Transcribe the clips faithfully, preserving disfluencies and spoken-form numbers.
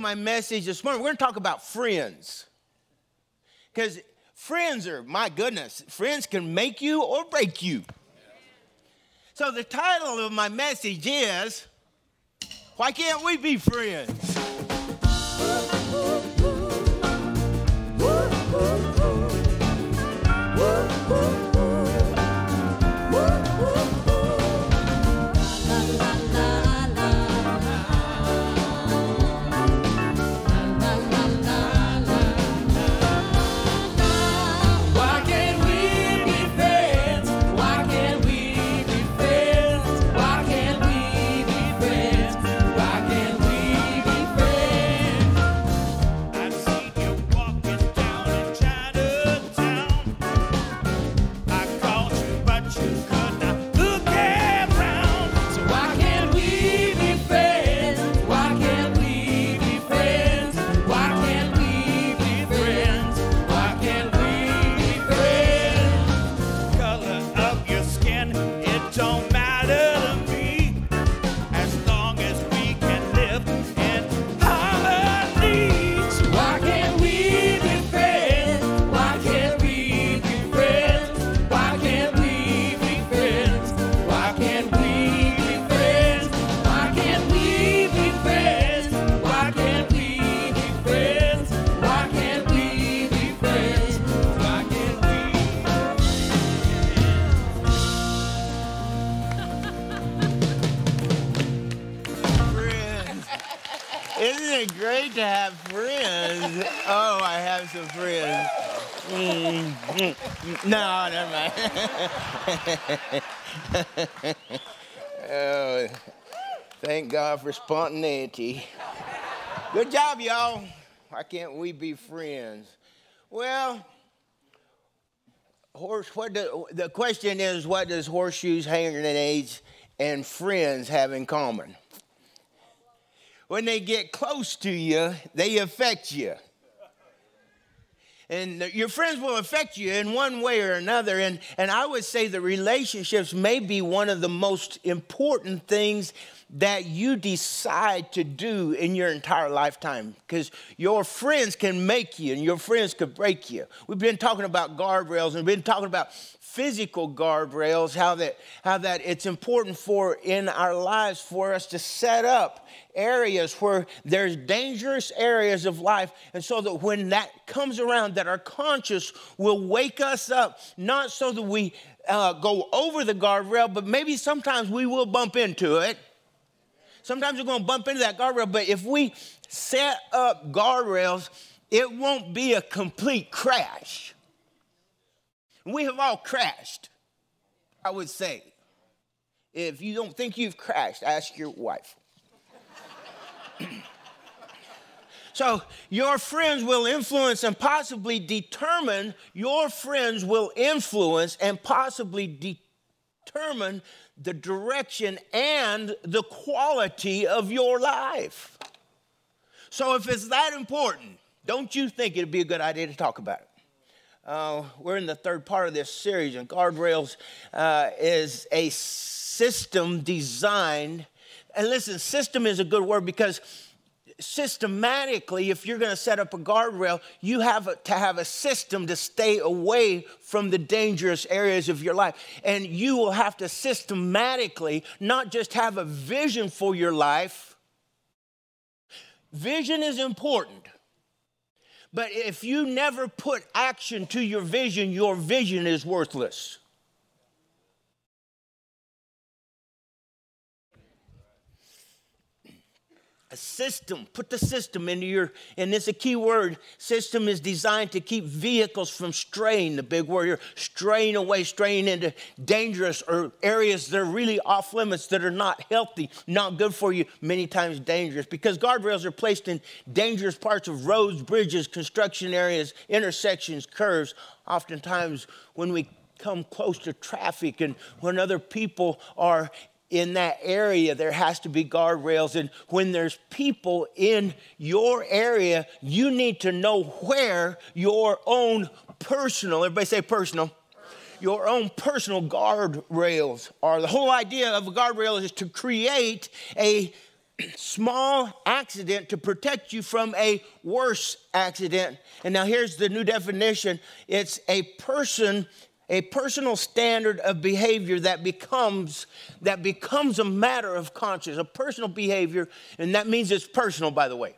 my message this morning, we're going to talk about friends. Because friends are, my goodness, friends can make you or break you. So the title of my message is, Why Can't We Be Friends? Isn't it great to have friends? Oh, I have some friends. Mm-hmm. No, never mind. Oh, thank God for spontaneity. Good job, y'all. Why can't we be friends? Well, horse. What do, the question is, what does horseshoes, hand grenades, and friends have in common? When they get close to you, they affect you. And your friends will affect you in one way or another. And, and I would say the relationships may be one of the most important things that you decide to do in your entire lifetime. Because your friends can make you and your friends could break you. We've been talking about guardrails and we've been talking about physical guardrails, how that, how that it's important for in our lives for us to set up areas where there's dangerous areas of life. And so that when that comes around, that our conscience will wake us up, not so that we uh, go over the guardrail, but maybe sometimes we will bump into it. Sometimes we're going to bump into that guardrail, but if we set up guardrails, it won't be a complete crash. We have all crashed, I would say. If you don't think you've crashed, ask your wife. So your friends will influence and possibly determine, your friends will influence and possibly determine the direction and the quality of your life. So if it's that important, don't you think it'd be a good idea to talk about it? Uh, we're in the third part of this series, and Guardrails uh, is a system designed, and listen, system is a good word because systematically, if you're going to set up a guardrail, you have to have a system to stay away from the dangerous areas of your life. And you will have to systematically not just have a vision for your life. Vision is important. But if you never put action to your vision, your vision is worthless. A system, put the system into your, and it's a key word, system is designed to keep vehicles from straying, the big word here, straying away, straying into dangerous or areas that are really off limits, that are not healthy, not good for you, many times dangerous. Because guardrails are placed in dangerous parts of roads, bridges, construction areas, intersections, curves. Oftentimes when we come close to traffic and when other people are in that area, there has to be guardrails. And when there's people in your area, you need to know where your own personal, everybody say personal, your own personal guardrails are. The whole idea of a guardrail is to create a small accident to protect you from a worse accident. And now here's the new definition. It's a person, a personal standard of behavior that becomes, that becomes a matter of conscience, a personal behavior, and that means it's personal, by the way.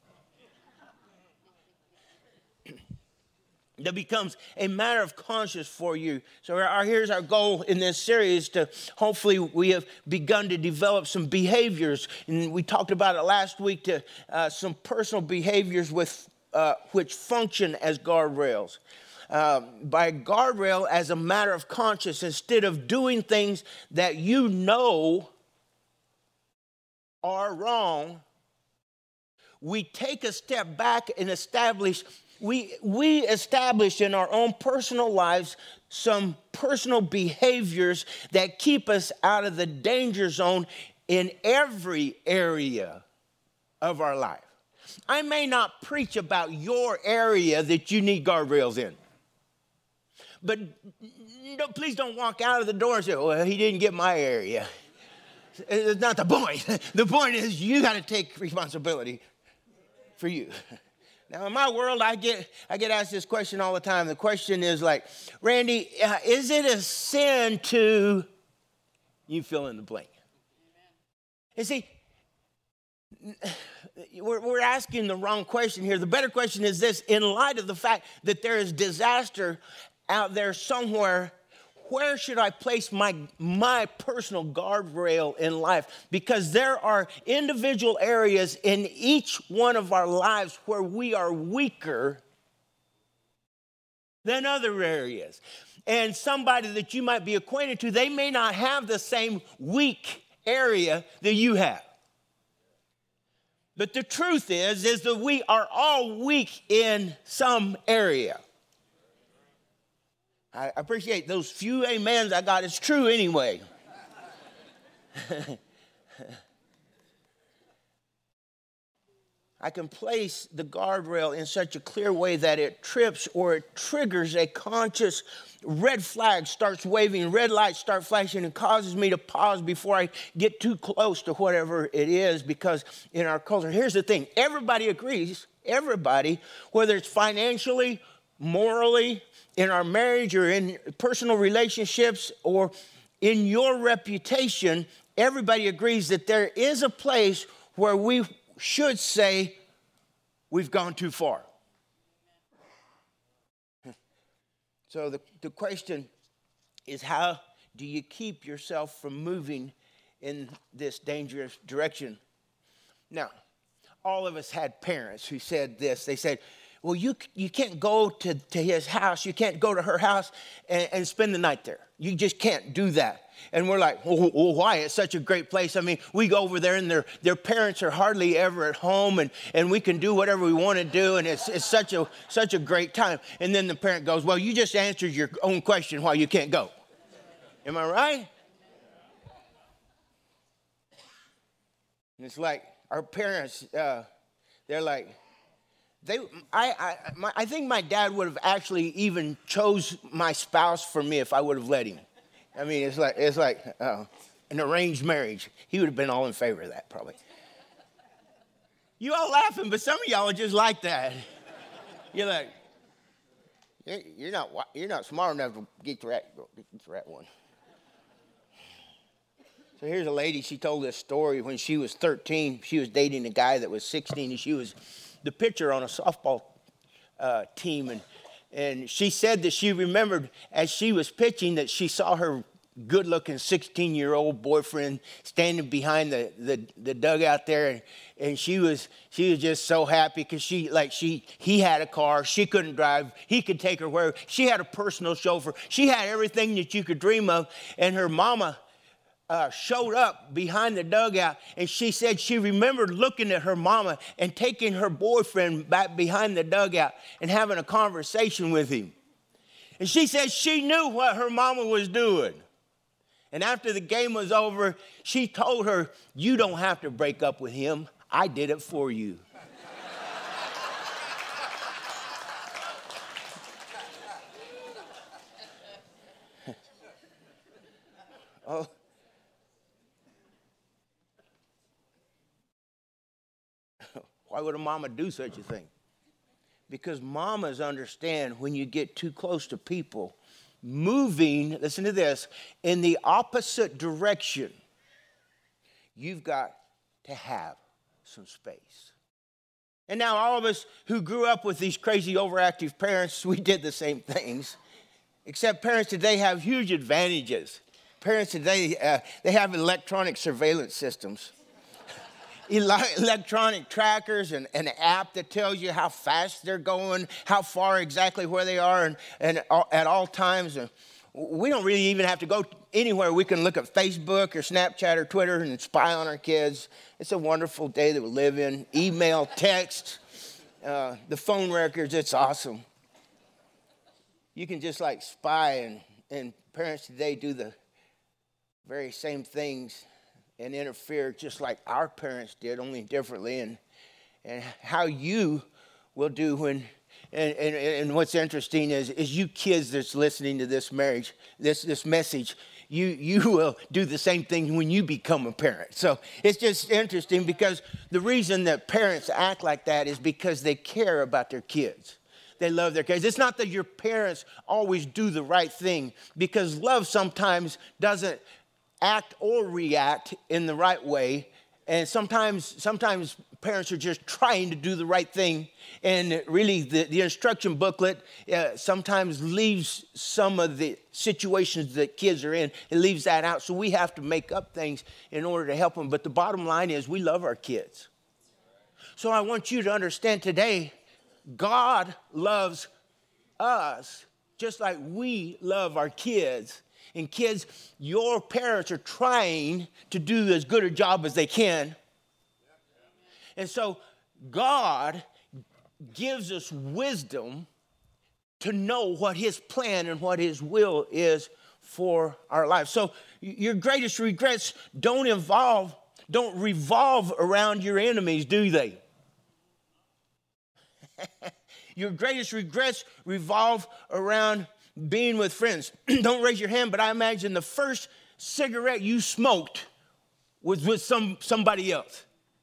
That becomes a matter of conscience for you. So our, here's our goal in this series to hopefully we have begun to develop some behaviors. And we talked about it last week to uh, some personal behaviors with uh, which function as guardrails. Uh, by guardrail as a matter of conscience, instead of doing things that you know are wrong, we take a step back and establish We, we establish in our own personal lives some personal behaviors that keep us out of the danger zone in every area of our life. I may not preach about your area that you need guardrails in, but no, please don't walk out of the door and say, well, he didn't get my area. It's not the point. The point is you got to take responsibility for you. Now, in my world, I get I get asked this question all the time. The question is like, Randy, uh, is it a sin to, you fill in the blank? Amen. And see, we're, we're asking the wrong question here. The better question is this: in light of the fact that there is disaster out there somewhere, where should I place my, my personal guardrail in life? Because there are individual areas in each one of our lives where we are weaker than other areas. And somebody that you might be acquainted to, they may not have the same weak area that you have. But the truth is, is that we are all weak in some area. I appreciate those few amens I got. It's true anyway. I can place the guardrail in such a clear way that it trips or it triggers a conscious red flag, starts waving, red lights start flashing, and causes me to pause before I get too close to whatever it is. Because in our culture, here's the thing, everybody agrees, everybody, whether it's financially, morally, in our marriage or in personal relationships or in your reputation, everybody agrees that there is a place where we should say we've gone too far. So the, the question is, how do you keep yourself from moving in this dangerous direction? Now, all of us had parents who said this. They said, well, you you can't go to, to his house. You can't go to her house and, and spend the night there. You just can't do that. And we're like, well, well, why? It's such a great place. I mean, we go over there and their their parents are hardly ever at home, and, and we can do whatever we want to do, and it's it's such a such a great time. And then the parent goes, well, you just answered your own question why you can't go. Am I right? And it's like our parents, uh, they're like, They, I, I, my, I think my dad would have actually even chose my spouse for me if I would have let him. I mean, it's like it's like uh, an arranged marriage. He would have been all in favor of that, probably. You all laughing, but some of y'all are just like that. You're like, you're not you're not smart enough to get the right, get the right one. So here's a lady. She told this story when she was thirteen. She was dating a guy that was sixteen, and she was the pitcher on a softball uh, team, and and she said that she remembered as she was pitching that she saw her good-looking sixteen-year-old boyfriend standing behind the, the, the dugout there, and, and she was she was just so happy because she like she he had a car, she couldn't drive, he could take her where she had a personal chauffeur, she had everything that you could dream of, and her mama Uh, showed up behind the dugout, and she said she remembered looking at her mama and taking her boyfriend back behind the dugout and having a conversation with him. And she said she knew what her mama was doing. And after the game was over, she told her, you don't have to break up with him. I did it for you. Oh. Why would a mama do such a thing? Because mamas understand when you get too close to people, moving, listen to this, in the opposite direction, you've got to have some space. And now all of us who grew up with these crazy overactive parents, we did the same things. Except parents today have huge advantages. Parents today, uh, they have electronic surveillance systems. Electronic trackers and an app that tells you how fast they're going, how far exactly where they are, and, and at all times. And we don't really even have to go anywhere. We can look at Facebook or Snapchat or Twitter and spy on our kids. It's a wonderful day that we live in. Email, text, uh, the phone records, it's awesome. You can just like spy, and, and parents today do the very same things and interfere just like our parents did, only differently. And and how you will do when, and, and, and what's interesting is, is you kids that's listening to this marriage, this, this message, you, you will do the same thing when you become a parent. So it's just interesting because the reason that parents act like that is because they care about their kids. They love their kids. It's not that your parents always do the right thing, because love sometimes doesn't act or react in the right way. And sometimes sometimes parents are just trying to do the right thing. And really the, the instruction booklet uh, sometimes leaves some of the situations that kids are in. It leaves that out. So we have to make up things in order to help them. But the bottom line is we love our kids. So I want you to understand today, God loves us just like we love our kids. And kids, your parents are trying to do as good a job as they can. And so God gives us wisdom to know what his plan and what his will is for our life. So your greatest regrets don't involve, don't revolve around your enemies, do they? Your greatest regrets revolve around being with friends. Don't raise your hand, but I imagine the first cigarette you smoked was with some, somebody else.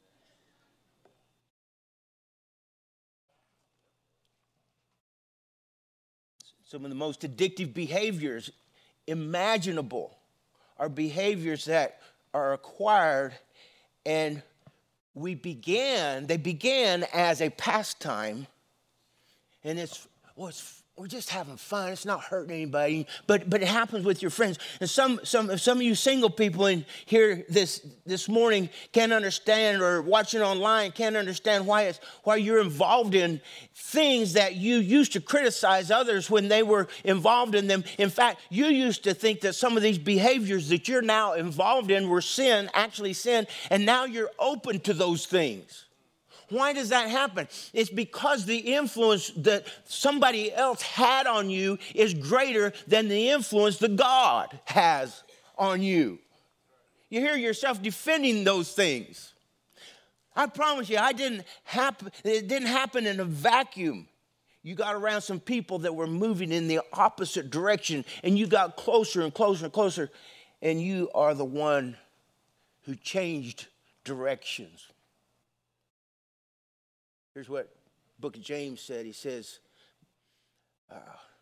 Some of the most addictive behaviors imaginable are behaviors that are acquired, and we began, they began as a pastime, and it's, well, it's we're just having fun. It's not hurting anybody, but but it happens with your friends. And some some some of you single people in here this this morning can't understand, or watching online can't understand why it's why you're involved in things that you used to criticize others when they were involved in them. In fact, you used to think that some of these behaviors that you're now involved in were sin, actually sin, and now you're open to those things. Why does that happen? It's because the influence that somebody else had on you is greater than the influence that God has on you. You hear yourself defending those things. I promise you, I didn't happen, it didn't happen in a vacuum. You got around some people that were moving in the opposite direction, and you got closer and closer and closer, and you are the one who changed directions. Here's what the book of James said. He says, uh,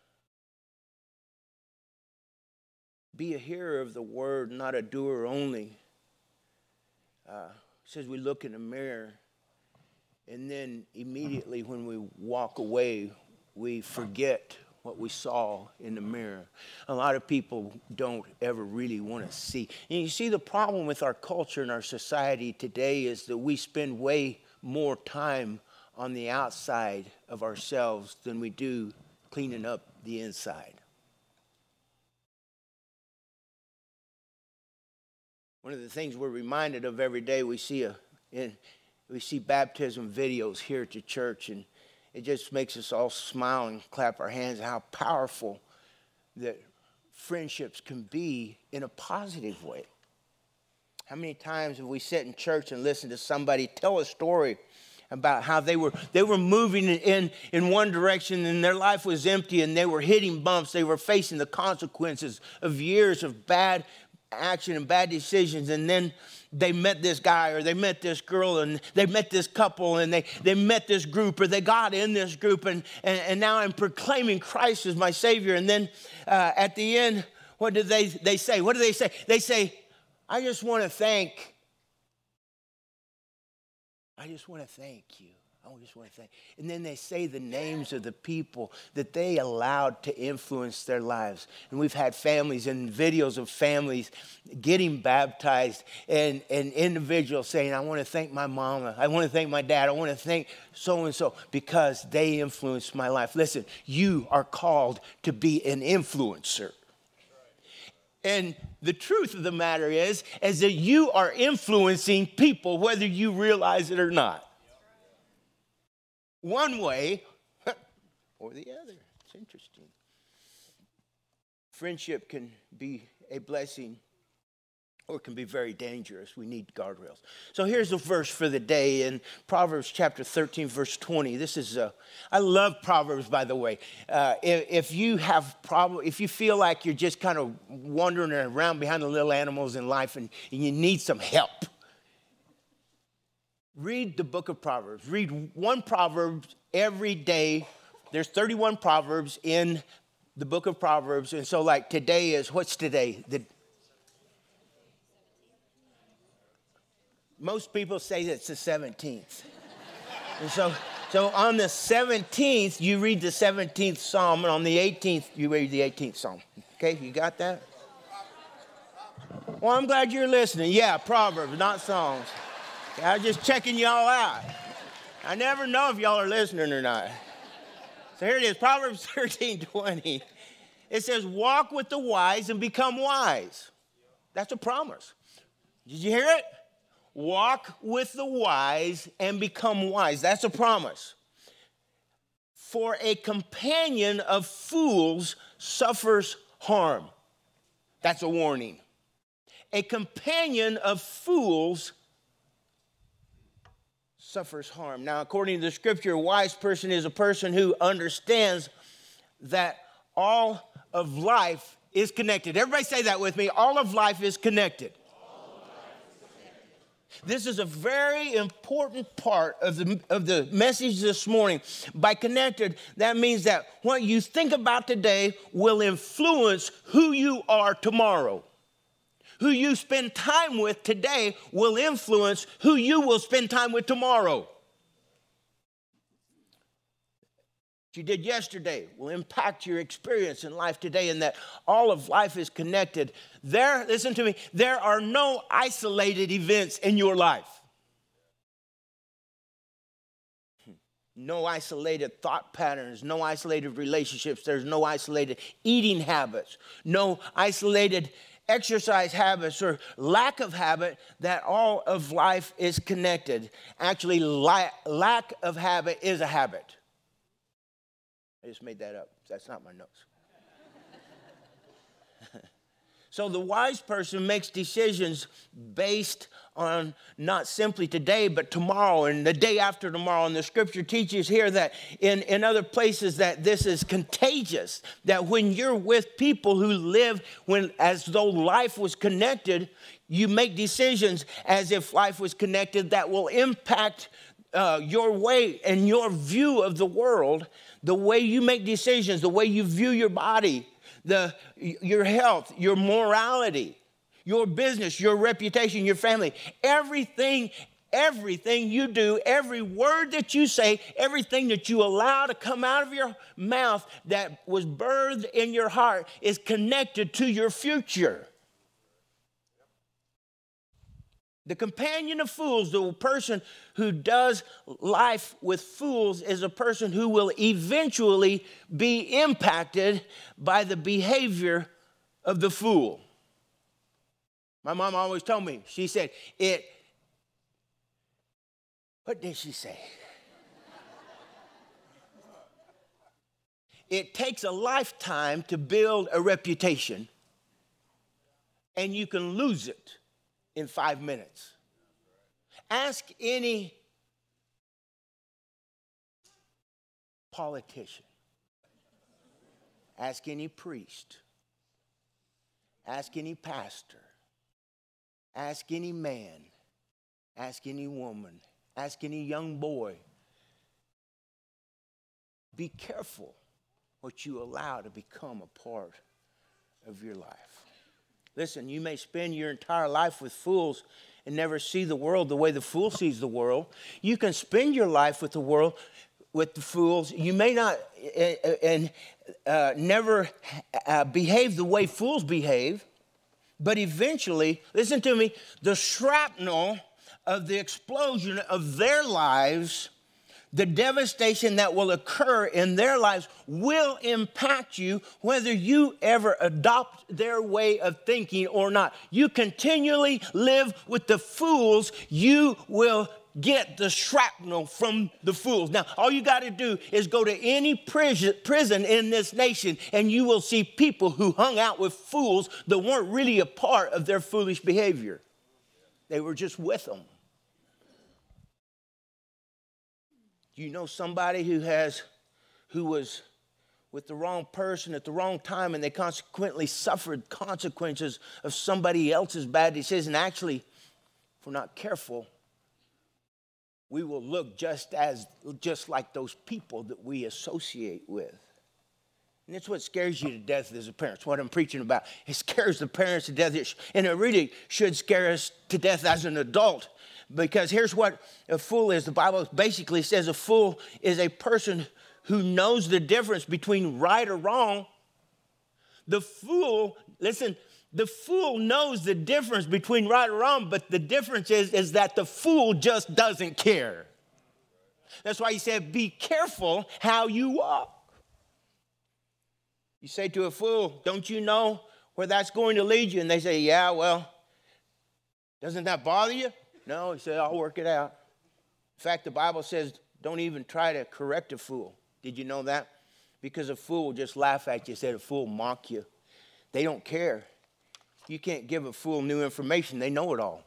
be a hearer of the word, not a doer only. Uh, says we look in the mirror, and then immediately when we walk away, we forget what we saw in the mirror. A lot of people don't ever really want to see. And you see, the problem with our culture and our society today is that we spend way more time on the outside of ourselves than we do cleaning up the inside. One of the things we're reminded of every day, we see a in, we see baptism videos here at the church, and it just makes us all smile and clap our hands at how powerful that friendships can be in a positive way. How many times have we sat in church and listened to somebody tell a story about how they were they were moving in, in one direction, and their life was empty, and they were hitting bumps. They were facing the consequences of years of bad action and bad decisions. And then they met this guy or they met this girl and they met this couple and they, they met this group or they got in this group and, and, and now I'm proclaiming Christ as my Savior. And then uh, at the end, what do they, they say? What do they say? They say, I just want to thank, I just want to thank you. I just want to thank. And then they say the names of the people that they allowed to influence their lives. And we've had families and videos of families getting baptized and, and individuals saying, I want to thank my mama. I want to thank my dad. I want to thank so-and-so because they influenced my life. Listen, you are called to be an influencer. And the truth of the matter is, is that you are influencing people whether you realize it or not. One way or the other. It's interesting. Friendship can be a blessing or it can be very dangerous. We need guardrails. So here's a verse for the day in Proverbs chapter thirteen, verse twenty. This is, a, I love Proverbs, by the way. Uh, if, if you have problem, if you feel like you're just kind of wandering around behind the little animals in life and, and you need some help, read the book of Proverbs. Read one Proverb every day. There's thirty-one Proverbs in the book of Proverbs. And so like today is, what's today? The, most people say it's the seventeenth. And so, so on the seventeenth, you read the seventeenth Psalm. And on the eighteenth, you read the eighteenth Psalm. Okay, you got that? Well, I'm glad you're listening. Yeah, Proverbs, not Psalms. I was just checking y'all out. I never know if y'all are listening or not. So here it is, Proverbs thirteen twenty. It says, walk with the wise and become wise. That's a promise. Did you hear it? Walk with the wise and become wise. That's a promise. For a companion of fools suffers harm. That's a warning. A companion of fools suffers harm. Now, according to the scripture, a wise person is a person who understands that all of life is connected. Everybody say that with me. All of life is connected. All of life is connected. This is a very important part of the, of the message this morning. By connected, that means that what you think about today will influence who you are tomorrow. Who you spend time with today will influence who you will spend time with tomorrow. What you did yesterday will impact your experience in life today, and that all of life is connected. There, listen to me, there are no isolated events in your life. No isolated thought patterns, no isolated relationships, there's no isolated eating habits, no isolated exercise habits or lack of habit, that all of life is connected. Actually, la- lack of habit is a habit. I just made that up. That's not my notes. So the wise person makes decisions based on not simply today, but tomorrow and the day after tomorrow. And the scripture teaches here that in, in other places that this is contagious, that when you're with people who live when as though life was connected, you make decisions as if life was connected that will impact uh, your way and your view of the world, the way you make decisions, the way you view your body, the your health, your morality, your business, your reputation, your family, everything, everything you do, every word that you say, everything that you allow to come out of your mouth that was birthed in your heart is connected to your future. The companion of fools, the person who does life with fools, is a person who will eventually be impacted by the behavior of the fool. My mom always told me, she said, it, what did she say? It takes a lifetime to build a reputation, and you can lose it in five minutes. Ask any politician. Ask any priest. Ask any pastor. Ask any man, ask any woman, ask any young boy. Be careful what you allow to become a part of your life. Listen, you may spend your entire life with fools and never see the world the way the fool sees the world. You can spend your life with the world, with the fools. You may not uh, and uh, never uh, behave the way fools behave, but eventually, listen to me, the shrapnel of the explosion of their lives, the devastation that will occur in their lives will impact you whether you ever adopt their way of thinking or not. You continually live with the fools, you will get the shrapnel from the fools. Now, all you got to do is go to any prison, prison in this nation and you will see people who hung out with fools that weren't really a part of their foolish behavior. They were just with them. You know somebody who has, who was with the wrong person at the wrong time and they consequently suffered consequences of somebody else's bad decision. Actually, if we're not careful, we will look just as, just like those people that we associate with. And that's what scares you to death as a parent. It's what I'm preaching about. It scares the parents to death. And it really should scare us to death as an adult. Because here's what a fool is. The Bible basically says a fool is a person who knows the difference between right or wrong. The fool, listen, the fool knows the difference between right or wrong, but the difference is, is that the fool just doesn't care. That's why he said, be careful how you walk. You say to a fool, don't you know where that's going to lead you? And they say, yeah, well, doesn't that bother you? No, he said, I'll work it out. In fact, the Bible says, don't even try to correct a fool. Did you know that? Because a fool will just laugh at you, said a fool will mock you. They don't care. You can't give a fool new information. They know it all.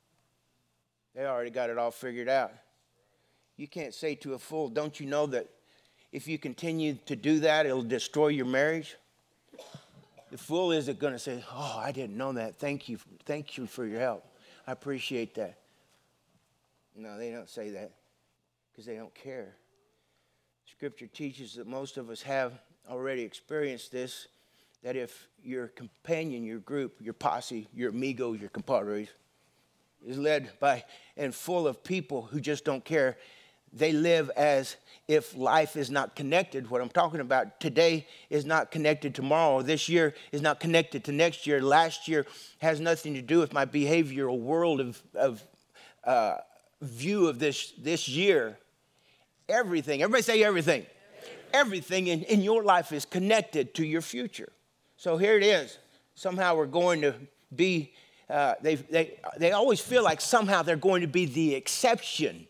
They already got it all figured out. You can't say to a fool, don't you know that if you continue to do that, it'll destroy your marriage? The fool isn't going to say, oh, I didn't know that. Thank you. Thank you for your help. I appreciate that. No, they don't say that because they don't care. Scripture teaches that most of us have already experienced this, that if your companion, your group, your posse, your amigos, your compadres is led by and full of people who just don't care, they live as if life is not connected. What I'm talking about today is not connected tomorrow. This year is not connected to next year. Last year has nothing to do with my behavioral world of, of uh, view of this, this year. Everything, everybody say everything. Everything in, in your life is connected to your future. So here it is. Somehow we're going to be, uh, they, they, they always feel like somehow they're going to be the exception,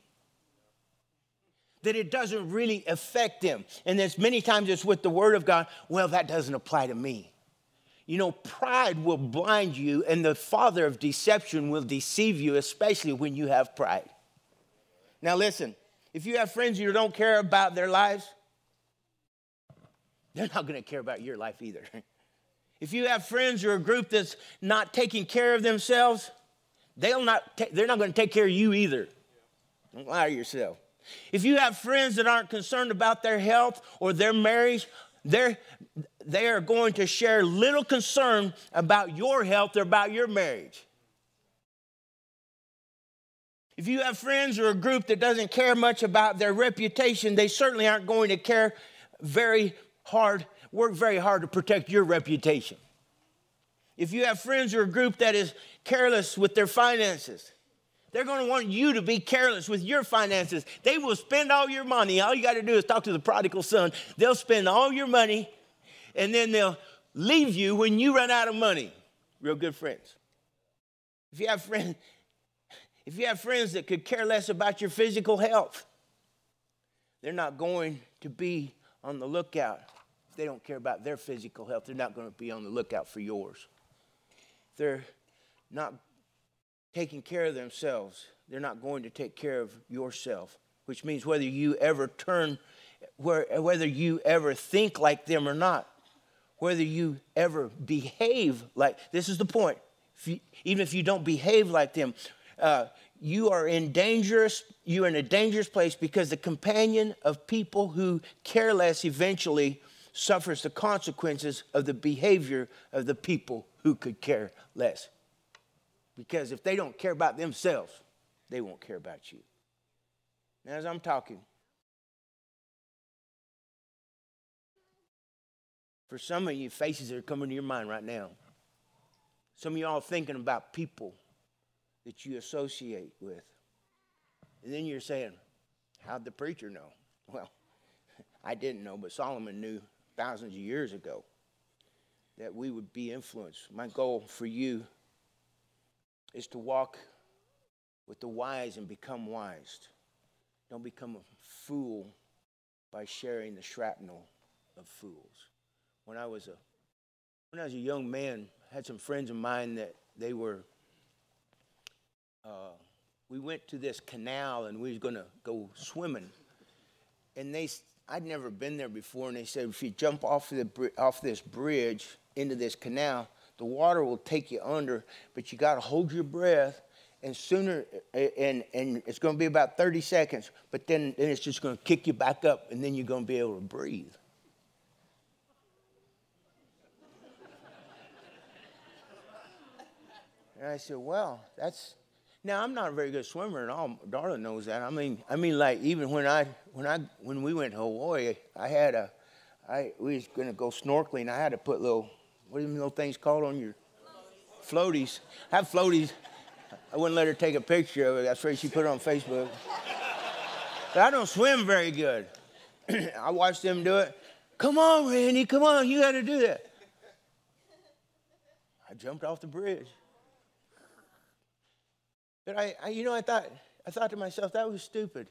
that it doesn't really affect them. And there's many times it's with the word of God, well, that doesn't apply to me. You know, pride will blind you, and the father of deception will deceive you, especially when you have pride. Now listen, if you have friends who don't care about their lives, they're not going to care about your life either. If you have friends or a group that's not taking care of themselves, they'll not ta- they're not going to take care of you either. Don't lie to yourself. If you have friends that aren't concerned about their health or their marriage, they're, they are going to share little concern about your health or about your marriage. If you have friends or a group that doesn't care much about their reputation, they certainly aren't going to care very hard, work very hard to protect your reputation. If you have friends or a group that is careless with their finances, they're going to want you to be careless with your finances. They will spend all your money. All you got to do is talk to the prodigal son. They'll spend all your money, and then they'll leave you when you run out of money. Real good friends. If you have friends, if you have friends that could care less about your physical health, they're not going to be on the lookout. If they don't care about their physical health, they're not going to be on the lookout for yours. If they're not taking care of themselves, they're not going to take care of yourself, which means whether you ever turn, whether you ever think like them or not, whether you ever behave like, this is the point. if you, even if you don't behave like them, uh, you are in dangerous, you are in a dangerous place, because the companion of people who care less eventually suffers the consequences of the behavior of the people who could care less. Because if they don't care about themselves, they won't care about you. Now, as I'm talking, for some of you, faces are coming to your mind right now. Some of you all thinking about people that you associate with. And then you're saying, how'd the preacher know? Well, I didn't know, but Solomon knew thousands of years ago that we would be influenced. My goal for you is to walk with the wise and become wise. Don't become a fool by sharing the shrapnel of fools. When I was a when I was a young man, I had some friends of mine that they were uh, we went to this canal and we was going to go swimming. And they I'd never been there before, and they said if you jump off the off this bridge into this canal, the water will take you under, but you got to hold your breath. And sooner, and, and it's going to be about thirty seconds, but then, then it's just going to kick you back up, and then you're going to be able to breathe. And I said, well, that's, now I'm not a very good swimmer at all. Darla knows that. I mean, I mean, like even when I, when I, when we went to Hawaii, I had a, I, we was going to go snorkeling. I had to put little, what are them little things called on your floaties? I have floaties. I wouldn't let her take a picture of it. I was afraid she'd put it on Facebook. But I don't swim very good. I watched them do it. Come on, Randy, come on, you got to do that. I jumped off the bridge. But I, I, you know, I thought, I thought to myself, that was stupid.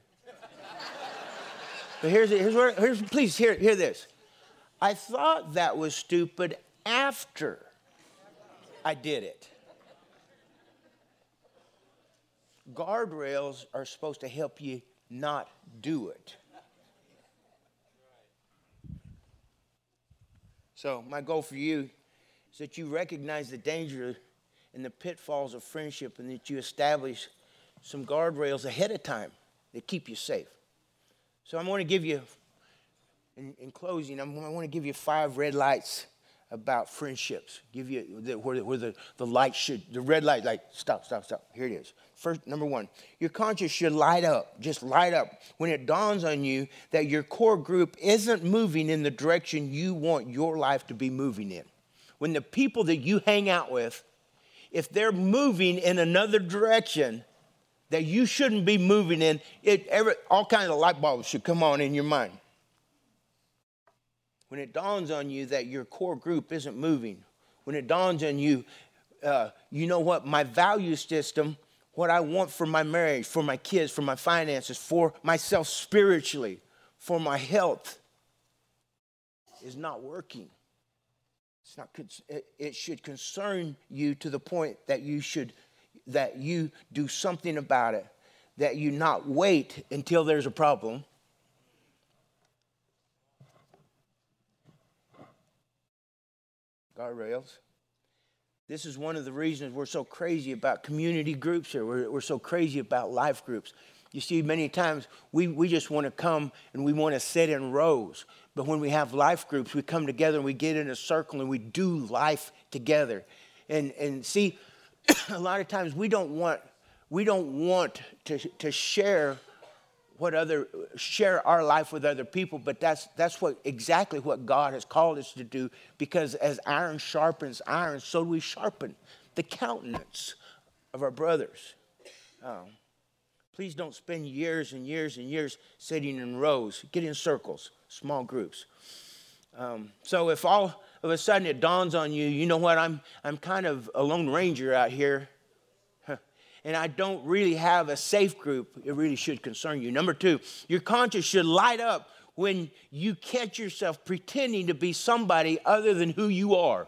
But here's, here's where, here's, please hear, hear this. I thought that was stupid after I did it. Guardrails are supposed to help you not do it. So my goal for you is that you recognize the danger and the pitfalls of friendship, and that you establish some guardrails ahead of time that keep you safe. So I'm going to give you, in, in closing, I'm, I want to give you five red lights about friendships. Give you the, where, where the, the light should, the red light, like stop, stop, stop. Here it is. First, number one, your conscience should light up, just light up when it dawns on you that your core group isn't moving in the direction you want your life to be moving in. When the people that you hang out with, if they're moving in another direction that you shouldn't be moving in, it every, all kinds of light bulbs should come on in your mind. When it dawns on you that your core group isn't moving, when it dawns on you, uh, you know what, my value system, what I want for my marriage, for my kids, for my finances, for myself spiritually, for my health, is not working. It's not. It should concern you to the point that you should, that you do something about it, that you not wait until there's a problem. Guardrails. This is one of the reasons we're so crazy about community groups here. We're, we're so crazy about life groups. You see, many times we, we just want to come and we want to sit in rows. But when we have life groups, we come together and we get in a circle and we do life together. And and see, a lot of times we don't want we don't want to, to share what other share our life with other people, but that's that's what exactly what God has called us to do, because as iron sharpens iron, so do we sharpen the countenance of our brothers. Um, Please don't spend years and years and years sitting in rows. Get in circles, small groups. Um, so if all of a sudden it dawns on you, you know what, I'm I'm kind of a lone ranger out here, and I don't really have a safe group, it really should concern you. Number two, your conscience should light up when you catch yourself pretending to be somebody other than who you are.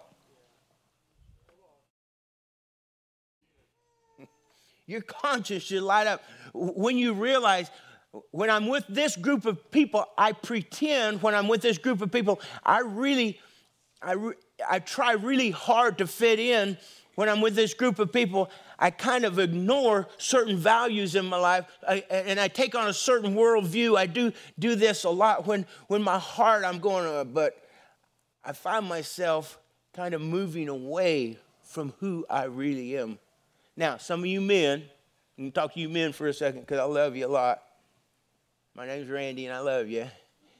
Your conscience should light up when you realize, when I'm with this group of people, I pretend when I'm with this group of people, I really, I, re, I try really hard to fit in when I'm with this group of people, I kind of ignore certain values in my life, I, and I take on a certain worldview. I do do this a lot when, when my heart, I'm going, uh, but I find myself kind of moving away from who I really am. Now, some of you men, I'm going to talk to you men for a second because I love you a lot. My name's Randy, and I love you.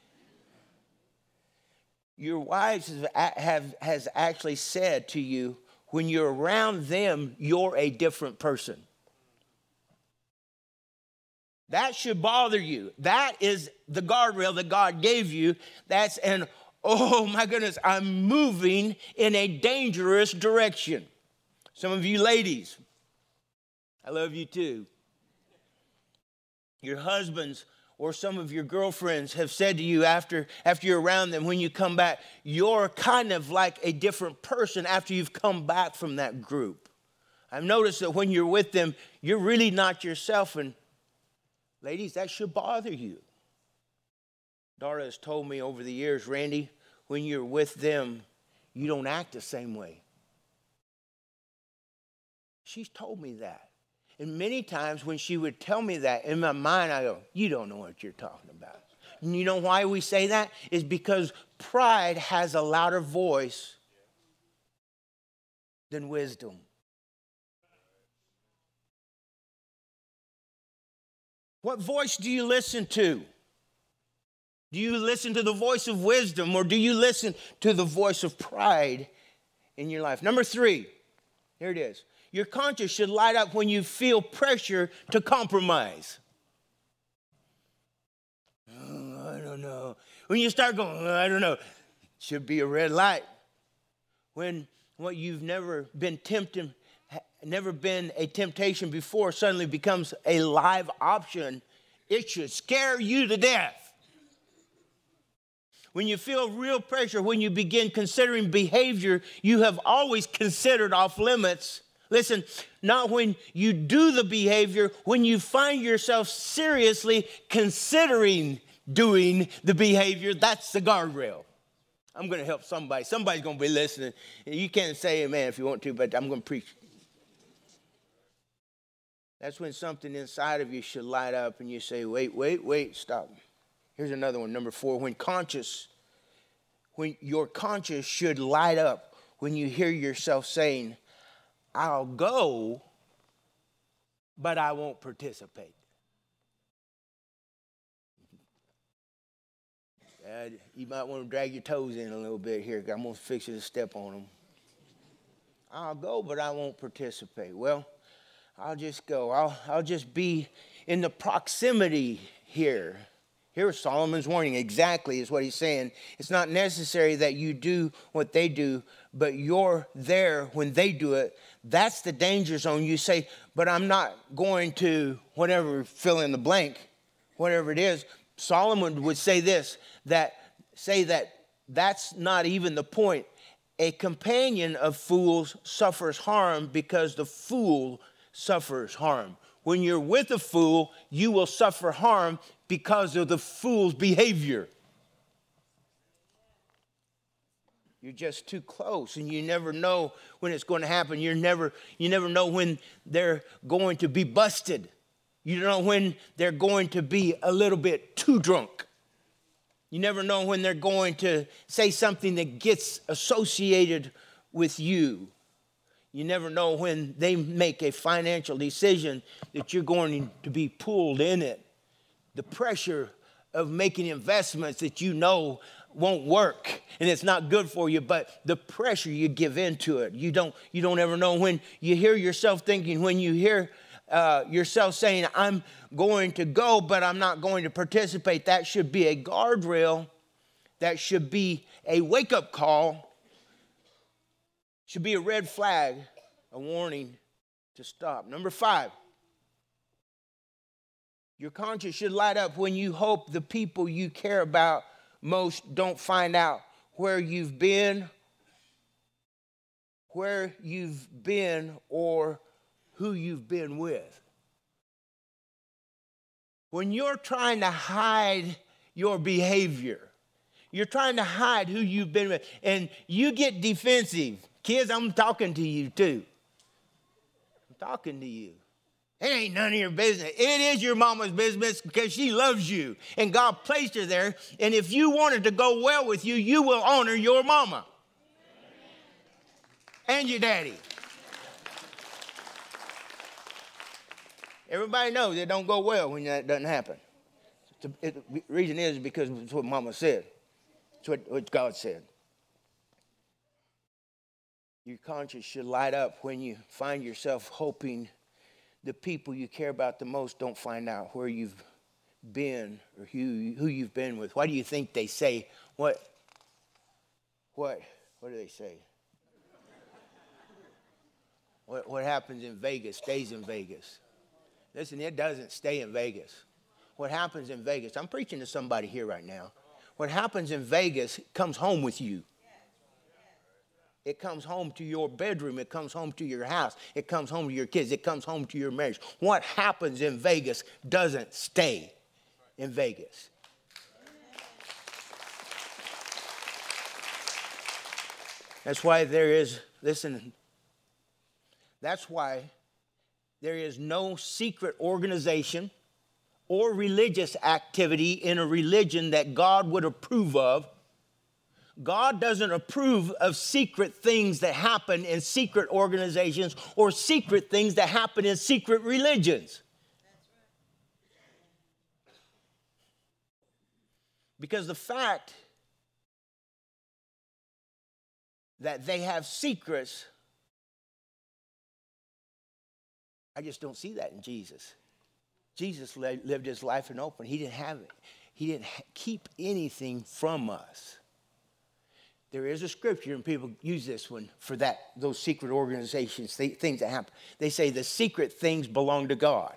Your wives have, have has actually said to you, when you're around them, you're a different person. That should bother you. That is the guardrail that God gave you. That's an, oh my goodness, I'm moving in a dangerous direction. Some of you ladies, I love you too. Your husbands or some of your girlfriends have said to you after, after you're around them, when you come back, you're kind of like a different person after you've come back from that group. I've noticed that when you're with them, you're really not yourself. And ladies, that should bother you. Dara has told me over the years, Randy, when you're with them, you don't act the same way. She's told me that. And many times when she would tell me that, in my mind, I go, you don't know what you're talking about. And you know why we say that? Is because pride has a louder voice than wisdom. What voice do you listen to? Do you listen to the voice of wisdom, or do you listen to the voice of pride in your life? Number three, here it is. Your conscience should light up when you feel pressure to compromise. Oh, I don't know. When you start going, oh, I don't know, should be a red light. When what you've never been tempted, never been a temptation before, suddenly becomes a live option, it should scare you to death. When you feel real pressure, when you begin considering behavior you have always considered off limits. Listen, not when you do the behavior, when you find yourself seriously considering doing the behavior, that's the guardrail. I'm going to help somebody. Somebody's going to be listening. You can't say amen if you want to, but I'm going to preach. That's when something inside of you should light up and you say, wait, wait, wait, stop. Here's another one, number four. When conscious, when your conscience should light up when you hear yourself saying, I'll go, but I won't participate. Uh, you might want to drag your toes in a little bit here, because I'm going to fix you to step on them. I'll go, but I won't participate. Well, I'll just go. I'll, I'll just be in the proximity here. Here's Solomon's warning. Exactly is what he's saying. It's not necessary that you do what they do, but you're there when they do it. That's the danger zone. You say, but I'm not going to whatever, fill in the blank, whatever it is. Solomon would say this, that say that that's not even the point. A companion of fools suffers harm because the fool suffers harm. When you're with a fool, you will suffer harm because of the fool's behavior. You're just too close, and you never know when it's going to happen. You're never, you never know when they're going to be busted. You don't know when they're going to be a little bit too drunk. You never know when they're going to say something that gets associated with you. You never know when they make a financial decision that you're going to be pulled in it. The pressure of making investments that you know won't work and it's not good for you, but the pressure you give into it. You don't, you don't ever know when you hear yourself thinking, when you hear uh, yourself saying, I'm going to go, but I'm not going to participate. That should be a guardrail. That should be a wake-up call. Should be a red flag, a warning to stop. Number five. Your conscience should light up when you hope the people you care about most don't find out where you've been, where you've been, or who you've been with. When you're trying to hide your behavior, you're trying to hide who you've been with, and you get defensive. Kids, I'm talking to you too. talking to you. It ain't none of your business. It is your mama's business because she loves you. And God placed her there. And if you wanted to go well with you, you will honor your mama. And your daddy. Everybody knows it don't go well when that doesn't happen. The, it, the reason is because it's what mama said. It's what, what God said. Your conscience should light up when you find yourself hoping the people you care about the most don't find out where you've been or who, who you've been with. Why do you think they say, what, what, what do they say? What, what happens in Vegas stays in Vegas. Listen, it doesn't stay in Vegas. What happens in Vegas, I'm preaching to somebody here right now. What happens in Vegas comes home with you. It comes home to your bedroom. It comes home to your house. It comes home to your kids. It comes home to your marriage. What happens in Vegas doesn't stay in Vegas. That's why there is, listen, that's why there is no secret organization or religious activity in a religion that God would approve of. God doesn't approve of secret things that happen in secret organizations or secret things that happen in secret religions. Because the fact that they have secrets, I just don't see that in Jesus. Jesus lived his life in open. He didn't have it. He didn't keep anything from us. There is a scripture, and people use this one for that, those secret organizations, things that happen. They say the secret things belong to God.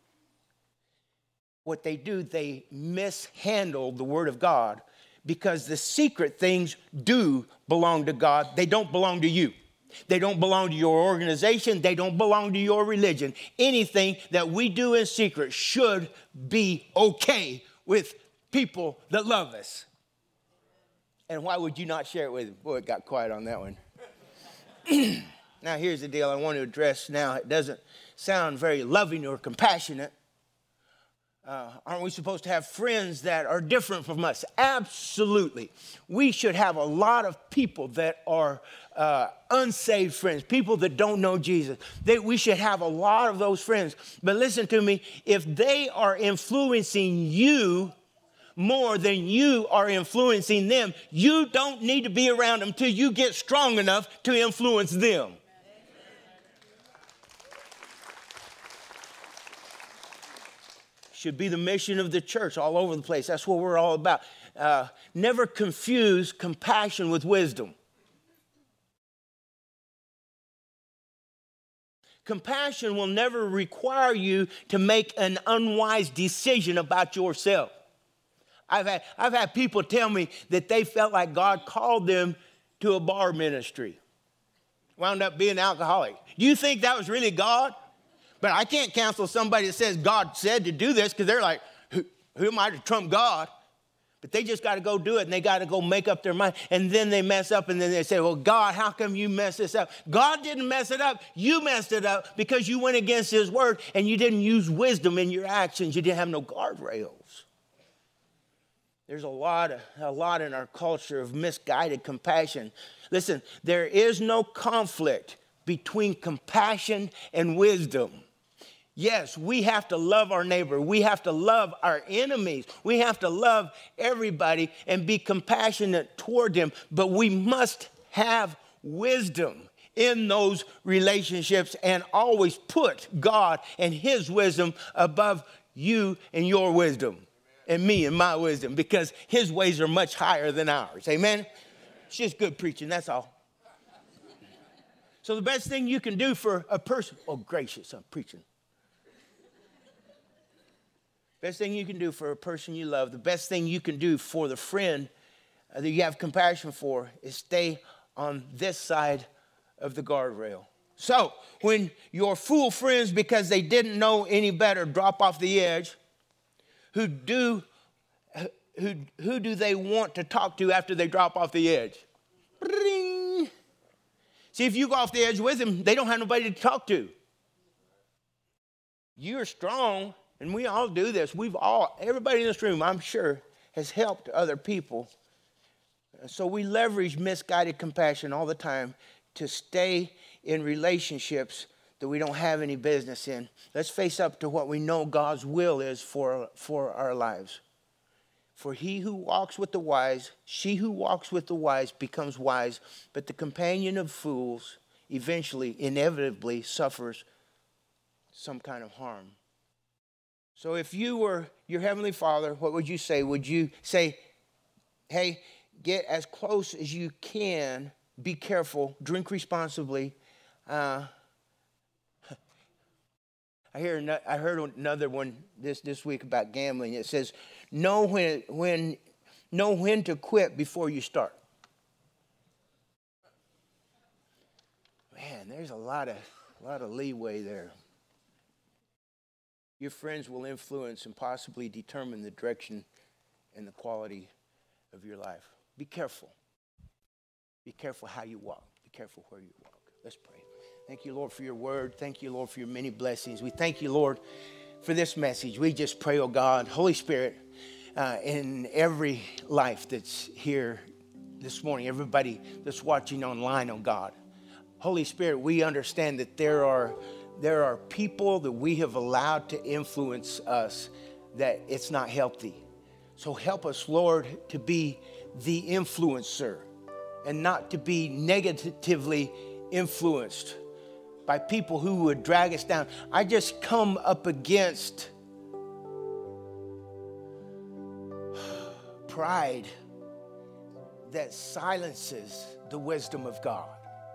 What they do, they mishandle the word of God because the secret things do belong to God. They don't belong to you. They don't belong to your organization. They don't belong to your religion. Anything that we do in secret should be okay with people that love us. And why would you not share it with them? Boy, it got quiet on that one. Now, here's the deal I want to address now. It doesn't sound very loving or compassionate. Uh, aren't we supposed to have friends that are different from us? Absolutely. We should have a lot of people that are uh, unsaved friends, people that don't know Jesus. They, we should have a lot of those friends. But listen to me, if they are influencing you more than you are influencing them, you don't need to be around them till you get strong enough to influence them. Should be the mission of the church all over the place. That's what we're all about. Uh, never confuse compassion with wisdom. Compassion will never require you to make an unwise decision about yourself. I've had, I've had people tell me that they felt like God called them to a bar ministry. Wound up being an alcoholic. Do you think that was really God? But I can't counsel somebody that says God said to do this because they're like, who, who am I to trump God? But they just got to go do it, and they got to go make up their mind. And then they mess up, and then they say, well, God, how come you messed this up? God didn't mess it up. You messed it up because you went against his word, and you didn't use wisdom in your actions. You didn't have no guardrails. There's a lot, of, a lot in our culture of misguided compassion. Listen, there is no conflict between compassion and wisdom. Yes, we have to love our neighbor. We have to love our enemies. We have to love everybody and be compassionate toward them. But we must have wisdom in those relationships and always put God and his wisdom above you and your wisdom. And me and my wisdom, because his ways are much higher than ours. Amen? It's just good preaching, that's all. So the best thing you can do for a person, oh gracious, I'm preaching. Best thing you can do for a person you love, the best thing you can do for the friend that you have compassion for is stay on this side of the guardrail. So when your fool friends, because they didn't know any better, drop off the edge, Who do, who, who do they want to talk to after they drop off the edge? Ring. See, if you go off the edge with them, they don't have nobody to talk to. You're strong, and we all do this. We've all, everybody in this room, I'm sure, has helped other people. So we leverage misguided compassion all the time to stay in relationships that we don't have any business in. Let's face up to what we know God's will is for, for our lives. For he who walks with the wise, she who walks with the wise becomes wise, but the companion of fools eventually, inevitably suffers some kind of harm. So if you were your Heavenly Father, what would you say? Would you say, hey, get as close as you can, be careful, drink responsibly. Uh, I hear I heard another one this, this week about gambling. It says, know when when know when to quit before you start. Man, there's a lot of a lot of leeway there. Your friends will influence and possibly determine the direction and the quality of your life. Be careful. Be careful how you walk. Be careful where you walk. Let's pray. Thank you, Lord, for your word. Thank you, Lord, for your many blessings. We thank you, Lord, for this message. We just pray, oh God, Holy Spirit, uh, in every life that's here this morning, everybody that's watching online, oh God. Holy Spirit, we understand that there are there are people that we have allowed to influence us that it's not healthy. So help us, Lord, to be the influencer and not to be negatively influenced by people who would drag us down. I just come up against pride that silences the wisdom of God.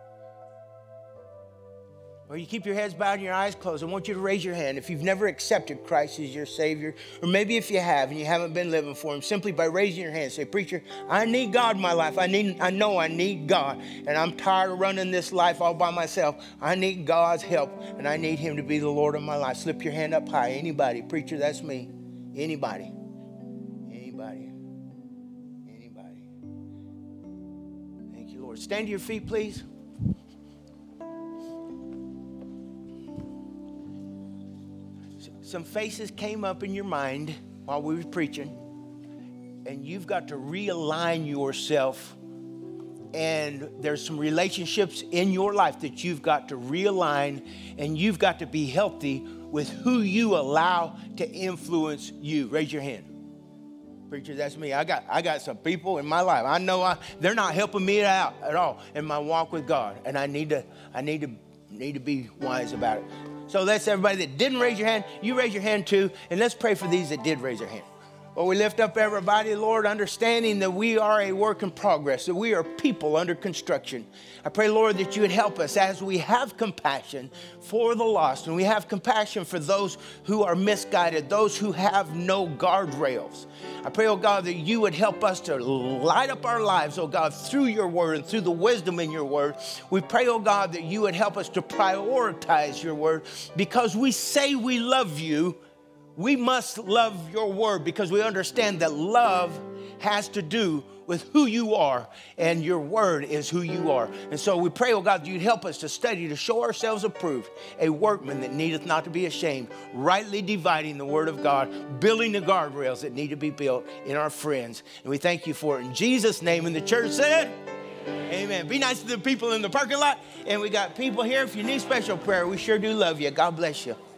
Or you keep your heads bowed and your eyes closed. I want you to raise your hand if you've never accepted Christ as your Savior. Or maybe if you have and you haven't been living for Him, simply by raising your hand, say, preacher, I need God in my life. I need, I know I need God. And I'm tired of running this life all by myself. I need God's help, and I need Him to be the Lord of my life. Slip your hand up high. Anybody? Preacher, that's me. Anybody? Anybody? Anybody? Thank you, Lord. Stand to your feet, please. Some faces came up in your mind while we were preaching, and you've got to realign yourself, and there's some relationships in your life that you've got to realign, and you've got to be healthy with who you allow to influence you. Raise your hand. Preacher, that's me. I got I got some people in my life. I know I, they're not helping me out at all in my walk with God, and I need to I need to need to be wise about it. So that's everybody that didn't raise your hand. You raise your hand too. And let's pray for these that did raise their hand. Well, we lift up everybody, Lord, understanding that we are a work in progress, that we are people under construction. I pray, Lord, that you would help us as we have compassion for the lost, and we have compassion for those who are misguided, those who have no guardrails. I pray, oh God, that you would help us to light up our lives, oh God, through your word and through the wisdom in your word. We pray, oh God, that you would help us to prioritize your word, because we say we love you. We must love your word, because we understand that love has to do with who you are, and your word is who you are. And so we pray, oh God, that you'd help us to study, to show ourselves approved, a workman that needeth not to be ashamed, rightly dividing the word of God, building the guardrails that need to be built in our friends. And we thank you for it in Jesus' name. And the church said, amen. Be nice to the people in the parking lot. And we got people here. If you need special prayer, we sure do love you. God bless you.